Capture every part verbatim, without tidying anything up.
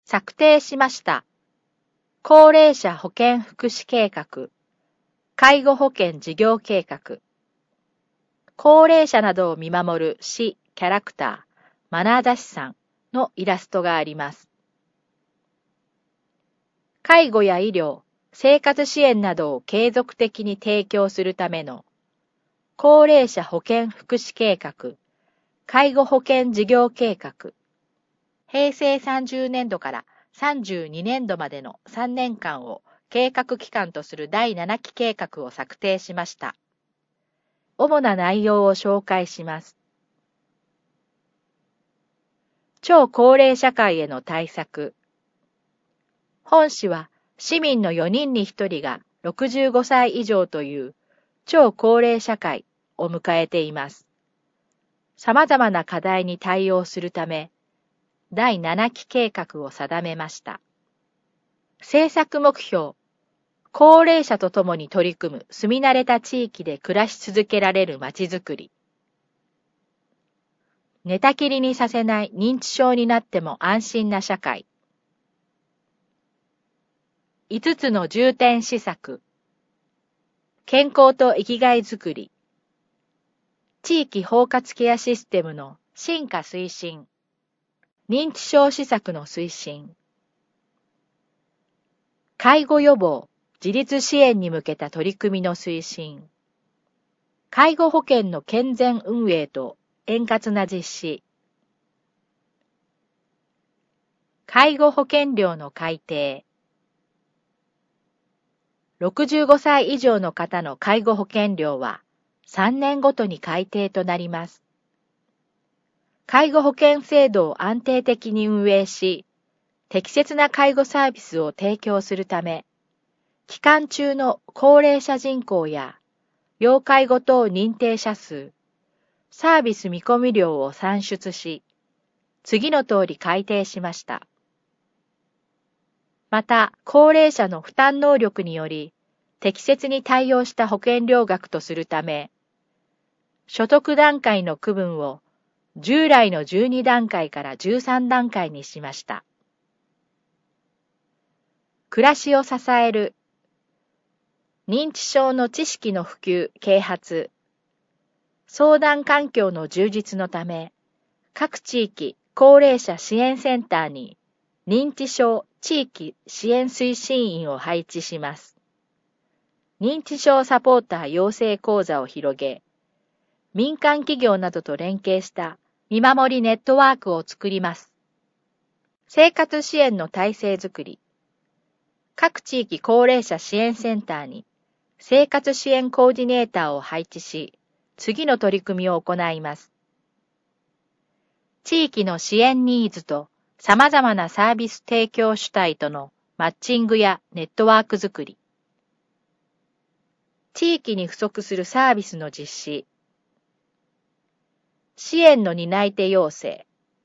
策定しました。高齢者保健福祉計画、介護保険事業計画、高齢者などを見守る市キャラクター、まなざしさんのイラストがあります。介護や医療、生活支援などを継続的に提供するための高齢者保健福祉計画、介護保険事業計画、へいせいさんじゅうねんどからさんじゅうにねんどまでのさんねんかんを計画期間とするだいななき計画を策定しました。主な内容を紹介します。超高齢社会への対策。本市は市民のよにんにひとりがろくじゅうごさい以上という超高齢社会を迎えています。様々な課題に対応するため、だいななき計画を定めました。政策目標。高齢者とともに取り組む住み慣れた地域で暮らし続けられるまちづくり。寝たきりにさせない認知症になっても安心な社会。いつつの重点施策。健康と生きがいづくり。地域包括ケアシステムの進化推進。認知症施策の推進。介護予防、自立支援に向けた取り組みの推進。介護保険の健全運営と円滑な実施。介護保険料の改定。ろくじゅうごさい以上の方の介護保険料はさんねんごとに改定となります。介護保険制度を安定的に運営し、適切な介護サービスを提供するため、期間中の高齢者人口や要介護等認定者数、サービス見込み量を算出し、次の通り改定しました。また、高齢者の負担能力により、適切に対応した保険料額とするため、所得段階の区分を従来のじゅうにだんかいからじゅうさんだんかいにしました。暮らしを支える。認知症の知識の普及・啓発。相談環境の充実のため、各地域高齢者支援センターに認知症地域支援推進員を配置します。認知症サポーター養成講座を広げ、民間企業などと連携した見守りネットワークを作ります。生活支援の体制づくり。各地域高齢者支援センターに生活支援コーディネーターを配置し、次の取り組みを行います。地域の支援ニーズと様々なサービス提供主体とのマッチングやネットワークづくり。地域に不足するサービスの実施。支援の担い手養成。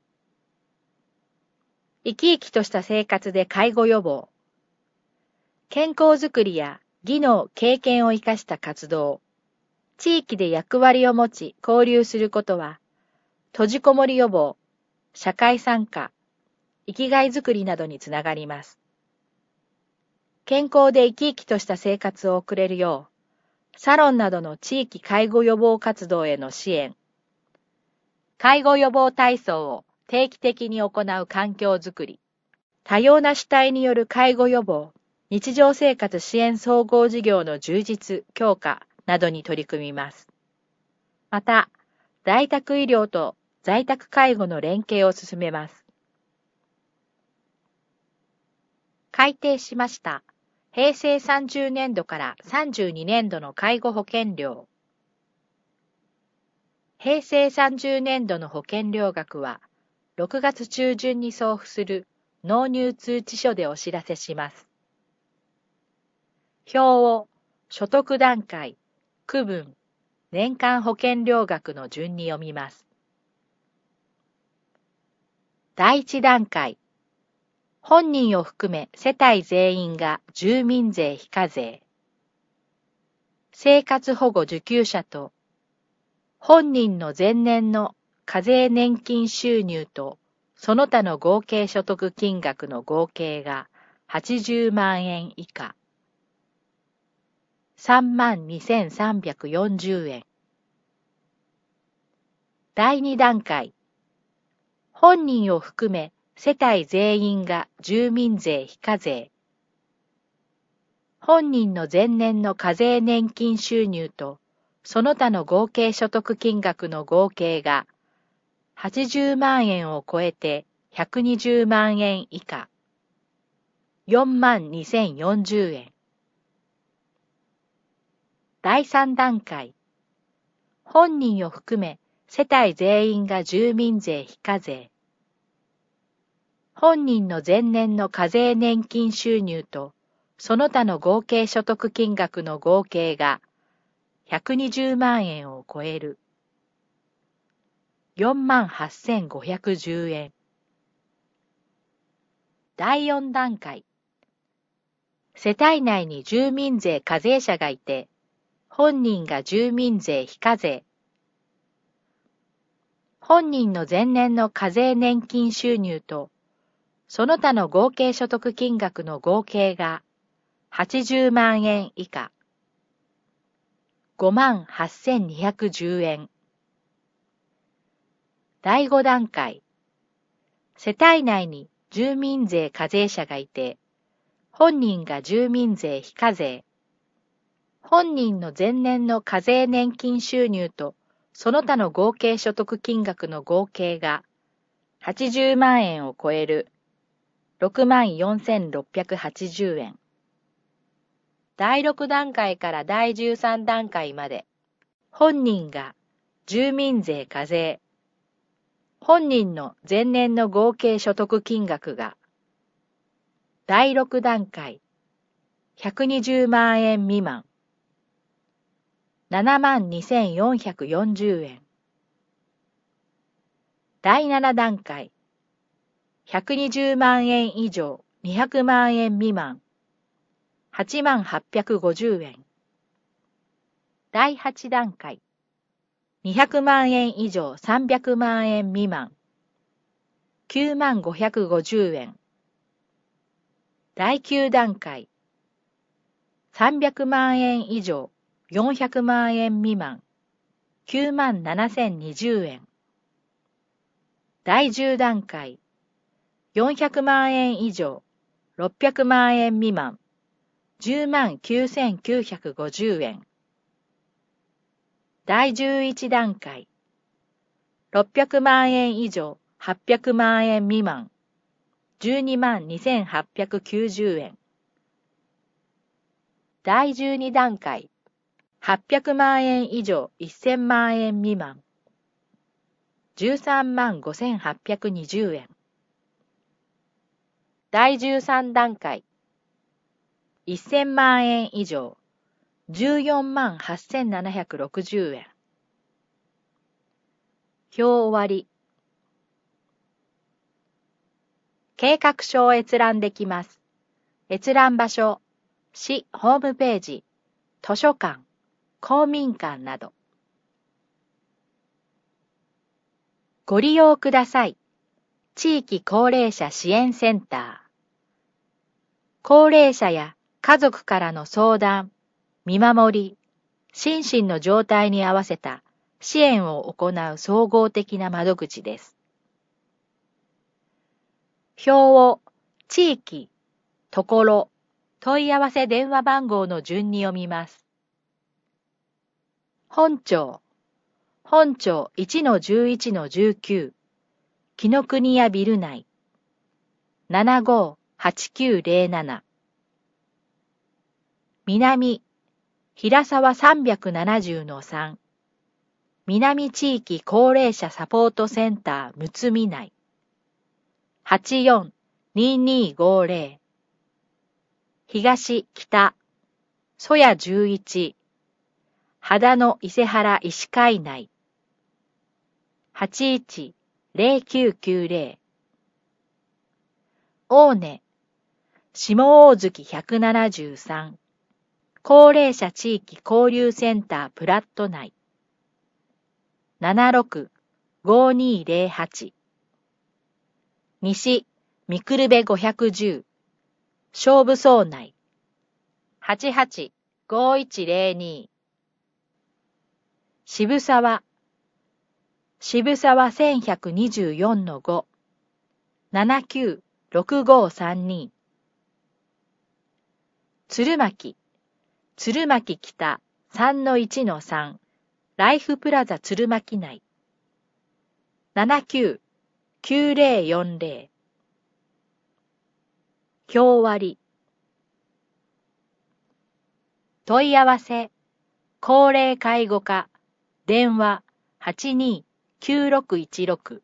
生き生きとした生活で介護予防。健康づくりや技能・経験を生かした活動。地域で役割を持ち交流することは、閉じこもり予防、社会参加、生きがいづくりなどにつながります。健康で生き生きとした生活を送れるよう、サロンなどの地域介護予防活動への支援、介護予防体操を定期的に行う環境づくり、多様な主体による介護予防、日常生活支援総合事業の充実・強化などに取り組みます。また、在宅医療と在宅介護の連携を進めます。改定しました。へいせいさんじゅうねんどからさんじゅうにねんどの介護保険料。へいせいさんじゅうねんどの保険料額は、ろくがつちゅうじゅんに送付する納入通知書でお知らせします。表を所得段階、区分、年間保険料額の順に読みます。だいいち段階、本人を含め世帯全員が住民税非課税。生活保護受給者と、本人の前年の課税年金収入とその他の合計所得金額の合計がはちじゅうまんえん以下、さんまんにせんさんびゃくよんじゅうえん。だいに段階、本人を含め世帯全員が住民税非課税。本人の前年の課税年金収入とその他の合計所得金額の合計がはちじゅうまんえんを超えてひゃくにじゅうまんえん以下、よんまんにせんよんじゅうえん。だいさん段階、本人を含め世帯全員が住民税非課税。本人の前年の課税年金収入とその他の合計所得金額の合計がひゃくにじゅうまんえんを超える。よんまんはっせんごひゃくじゅうえん。だいよん段階。世帯内に住民税課税者がいて、本人が住民税非課税。本人の前年の課税年金収入と、その他の合計所得金額の合計がはちじゅうまんえん以下、ごまんはっせんにひゃくじゅうえん。だいご段階。世帯内に住民税課税者がいて、本人が住民税非課税。本人の前年の課税年金収入とその他の合計所得金額の合計がはちじゅうまんえんを超える。ろくまんよんせんろっぴゃくはちじゅうえん。だいろく段階からだいじゅうさん段階まで、本人が住民税課税。本人の前年の合計所得金額が、だいろく段階、ひゃくにじゅうまんえん未満、ななまんにせんよんひゃくよんじゅうえん。だいなな段階、ひゃくにじゅうまんえん以上にひゃくまんえん未満、はちまんはっぴゃくごじゅうえん。だいはち段階、にひゃくまんえん以上さんびゃくまんえん未満、きゅうまんごひゃくごじゅうえん。だいきゅう段階、さんびゃくまんえん以上よんひゃくまんえん未満、きゅうまんななせんにじゅうえん。だいじゅう段階、よんひゃくまんえん以上ろっぴゃくまんえん未満、じゅうまんきゅうせんきゅうひゃくごじゅうえん。だいじゅういち段階、ろっぴゃくまんえん以上はっぴゃくまんえん未満、じゅうにまんにせんはっぴゃくきゅうじゅうえん。だいじゅうに段階、はっぴゃくまんえん以上せんまんえん未満、じゅうさんまんごせんはっぴゃくにじゅうえん。だいじゅうさん段階、せんまんえん以上じゅうよんまんはっせんななひゃくろくじゅうえん。表終わり。計画書を閲覧できます。閲覧場所、市ホームページ、図書館、公民館など。ご利用ください。地域高齢者支援センター。高齢者や家族からの相談、見守り、心身の状態に合わせた支援を行う総合的な窓口です。表を地域、ところ、問い合わせ電話番号の順に読みます。本町、本町 いちのじゅういちのじゅうきゅう、紀ノ国屋ビル内、ななごーはちきゅうゼロなな。南、平沢さんびゃくななじゅうのさん、南地域高齢者サポートセンターむつみ内、はちよんにーにーごーゼロ。東、北、曽谷じゅういち、秦野伊勢原医師会内、はちいちゼロきゅうきゅうゼロ。大根、下大月ひゃくななじゅうさん、高齢者地域交流センタープラット内、ななろくごーにーゼロはち。 西、みくるべごひゃくじゅう、勝負総内、はちはちごいちぜろに、渋沢、渋沢せんひゃくにじゅうよんのご、ななきゅうろくごさんに、鶴巻、鶴巻北さんのいちのさん、ライフプラザ鶴巻内、ななきゅうきゅうぜろよんぜろ、表割。問い合わせ、高齢介護課、電話はちにーきゅうろくいちろく。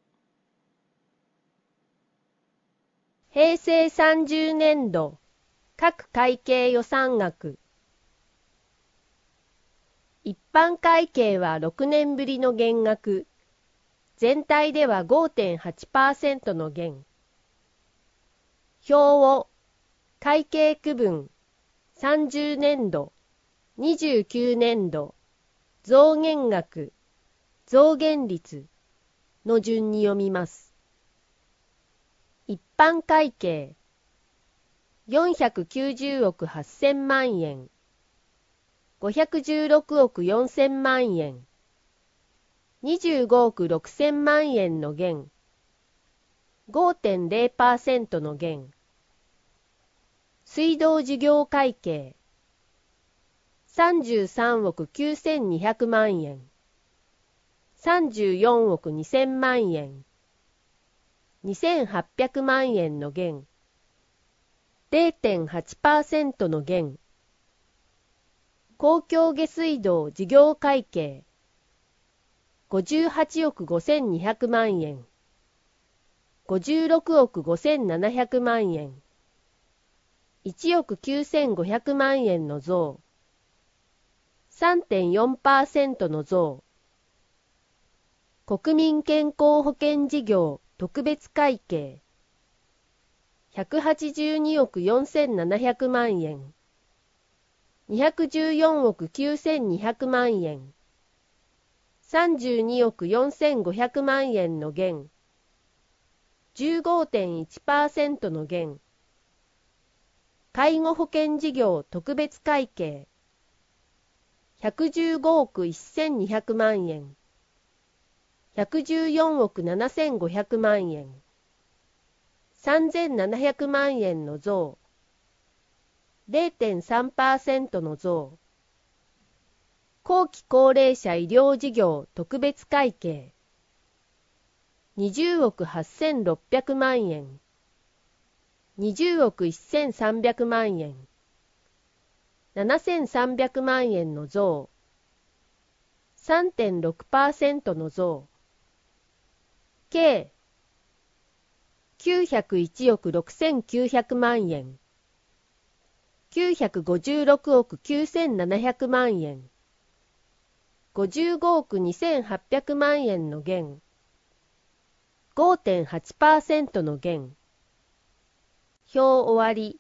平成さんじゅうねんど各会計予算額。一般会計はろくねんぶりの減額。全体では ごてんはちパーセント の減。表を会計区分さんじゅうねんど、にじゅうきゅうねんど、増減額、増減率の順に読みます。一般会計よんひゃくきゅうじゅうおくはっせんまんえん、ごひゃくじゅうろくおくよんせんまんえん、にじゅうごおくろくせんまんえんの減、ごてんぜろパーセント の減。水道事業会計さんじゅうさんおくきゅうせんにひゃくまんえん、さんじゅうよんおくにせんまんえん、にせんはっぴゃくまんえんの減、れいてんはちパーセント の減。公共下水道事業会計ごじゅうはちおくごせんにひゃくまんえん、ごじゅうろくおくごせんななひゃくまんえん、いちおくきゅうせんごひゃくまんえんの増、さんてんよんパーセント の増。国民健康保険事業特別会計ひゃくはちじゅうにおくよんせんななひゃくまんえん、にひゃくじゅうよんおくきゅうせんにひゃくまんえん、さんじゅうにおくよんせんごひゃくまんえんの減、じゅうごてんいちパーセント の減。介護保険事業特別会計ひゃくじゅうごおくせんにひゃくまんえん、ひゃくじゅうよんおくななせんごひゃくまんえん、さんぜんななひゃくまんえんの増、れいてんさんパーセント の増。後期高齢者医療事業特別会計にじゅうおくはっせんろっぴゃくまんえん、にじゅうおくせんさんびゃくまんえん、ななせんさんびゃくまんえんの増、さんてんろくパーセント の増。計きゅうひゃくいちおくろくせんきゅうひゃくまんえん、きゅうひゃくごじゅうろくおくきゅうせんななひゃくまんえん、ごじゅうごおくにせんはっぴゃくまんえんの減、ごてんはちパーセント の減。表終わり。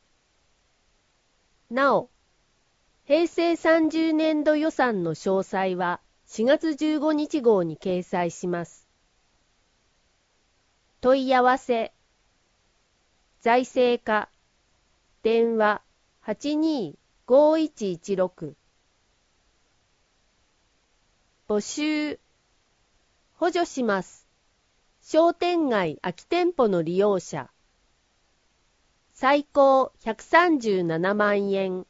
なお、平成さんじゅうねんど予算の詳細はしがつじゅうごにち号に掲載します。問い合わせ財政課電話 はちにーごいちいちろく 募集補助します。商店街空き店舗の利用者最高ひゃくさんじゅうななまんえん。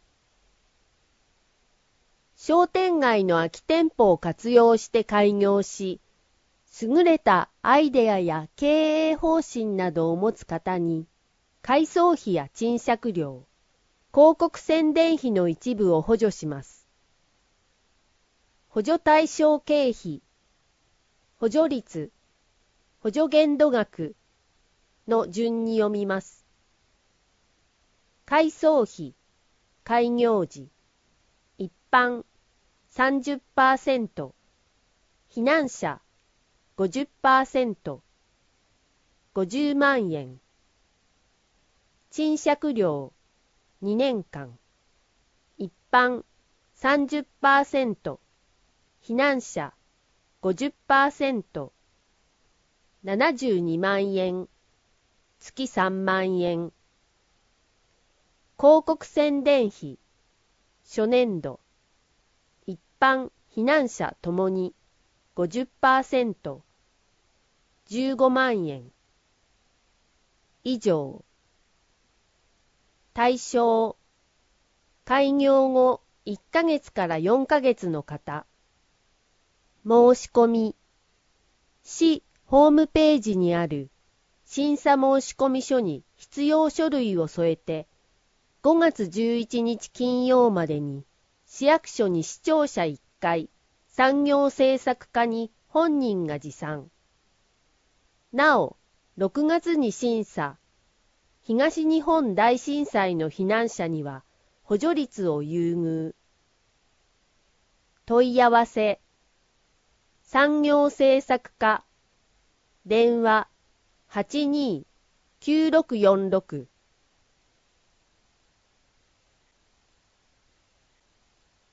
商店街の空き店舗を活用して開業し、優れたアイデアや経営方針などを持つ方に、改装費や賃借料、広告宣伝費の一部を補助します。補助対象経費、補助率、補助限度額の順に読みます。改装費、開業時、一般 さんじゅっパーセント、避難者 ごじゅっパーセント、ごじゅうまんえん。賃借料にねんかん、一般 さんじゅっパーセント、避難者 ごじゅっパーセント、ななじゅうにまんえん。 月さんまんえん。広告宣伝費、初年度、一般、避難者ともに ごじゅっパーセント、じゅうごまんえん。以上。対象、開業後いっかげつからよんかげつの方。申し込み、市ホームページにある審査申込書に必要書類を添えて、ごがつじゅういちにち金曜までに市役所に市庁舎いっかい、産業政策課に本人が持参。なお、ろくがつに審査、東日本大震災の避難者には補助率を優遇。問い合わせ、産業政策課、電話はちにーきゅうろくよんろく